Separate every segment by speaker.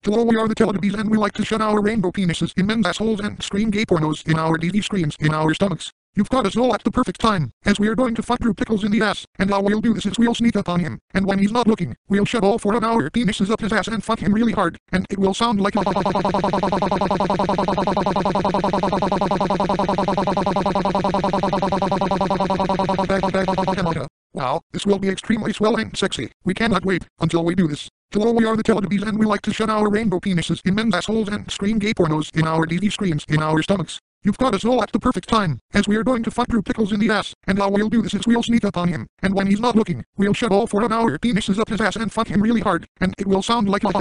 Speaker 1: Hello, we are the Teletubbies and we like to shove our rainbow penises in men's assholes and scream gay pornos in our DV screens in our stomachs. You've got us all at the perfect time, as we are going to fuck Drew Pickles in the ass, and how we'll do this is we'll sneak up on him, and when he's not looking, we'll shove all four of our penises up his ass and fuck him really hard, and it will sound like wow, this will be extremely swell and sexy. We cannot wait until we do this. Hello, we are the Teletubbies and we like to shove our rainbow penises in men's assholes and scream gay pornos in our DV screens in our stomachs. You've got us all at the perfect time, as we are going to fuck Drew Pickles in the ass, and how we'll do this is we'll sneak up on him, and when he's not looking, we'll shove all four of our penises up his ass and fuck him really hard, and it will sound like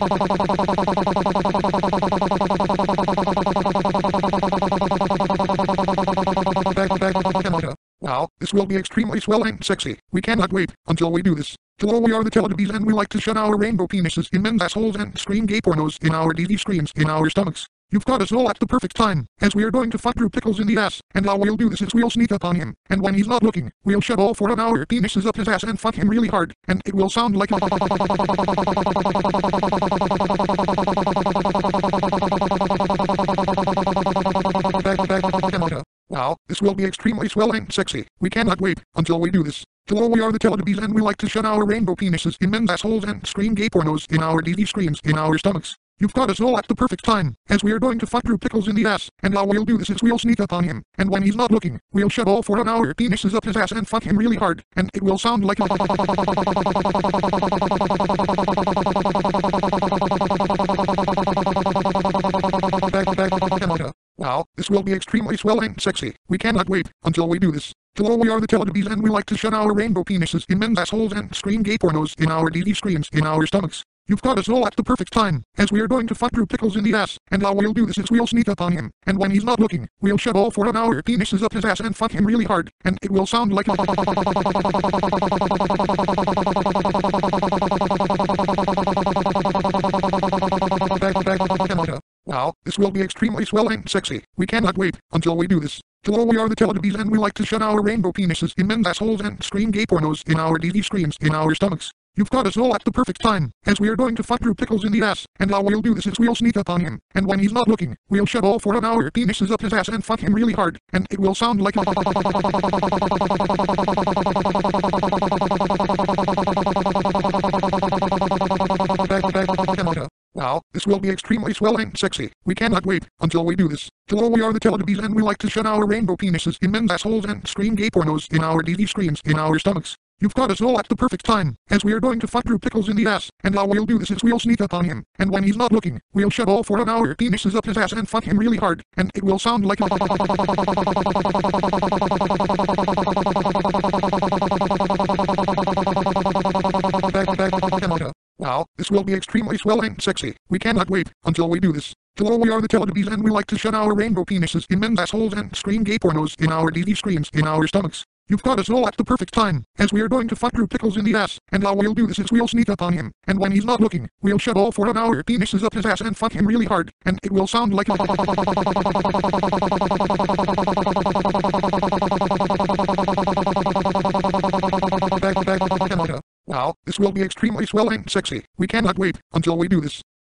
Speaker 1: wow, this will be extremely swell and sexy. We cannot wait until we do this. Hello, we are the Teletubbies and we like to shove our rainbow penises in men's assholes and scream gay pornos in our DV screens in our stomachs. You've got us all at the perfect time, as we are going to fuck Drew Pickles in the ass, and how we'll do this is we'll sneak up on him, and when he's not looking, we'll shove all four of our penises up his ass and fuck him really hard, and it will sound like wow, this will be extremely swell and sexy. We cannot wait until we do this. Hello, we are the Teletubbies and we like to shove our rainbow penises in men's assholes and scream gay pornos in our DV screens in our stomachs. You've got us all at the perfect time, as we are going to fuck Drew Pickles in the ass, and how we'll do this is we'll sneak up on him, and when he's not looking, we'll shove all four of our penises up his ass and fuck him really hard, and it will sound like wow, this will be extremely swell and sexy. We cannot wait until we do this. Hello, we are the Teletubbies and we like to shove our rainbow penises in men's assholes and scream gay pornos in our DV screens in our stomachs. You've got us all at the perfect time, as we are going to fuck Drew Pickles in the ass, and how we'll do this is we'll sneak up on him, and when he's not looking, we'll shove all four of our penises up his ass and fuck him really hard, and it will sound like wow, this will be extremely swell and sexy. We cannot wait until we do this. Hello, we are the Teletubbies and we like to shove our rainbow penises in men's assholes and scream gay pornos in our DV screens in our stomachs. You've got us all at the perfect time, as we are going to fuck Drew Pickles in the ass, and how we'll do this is we'll sneak up on him, and when he's not looking, we'll shove all four of our penises up his ass and fuck him really hard, and it will sound like wow, this will be extremely swell and sexy. We cannot wait until we do this. Hello, we are the Teletubbies and we like to shove our rainbow penises in men's assholes and scream gay pornos in our DV screens in our stomachs. You've got us all at the perfect time, as we are going to fuck Drew Pickles in the ass, and how we'll do this is we'll sneak up on him, and when he's not looking, we'll shove all four of our penises up his ass and fuck him really hard, and it will sound like wow, this will be extremely swell and sexy. We cannot wait until we do this. Hello, we are the Teletubbies and we like to shove our rainbow penises in men's assholes and scream gay pornos in our DV screens in our stomachs. You've got us all at the perfect time, as we are going to fuck Drew Pickles in the ass, and how we'll do this is we'll sneak up on him, and when he's not looking, we'll shove all four of our penises up his ass and fuck him really hard, and it will sound like wow, this will be extremely swell and sexy. We cannot wait until we do this.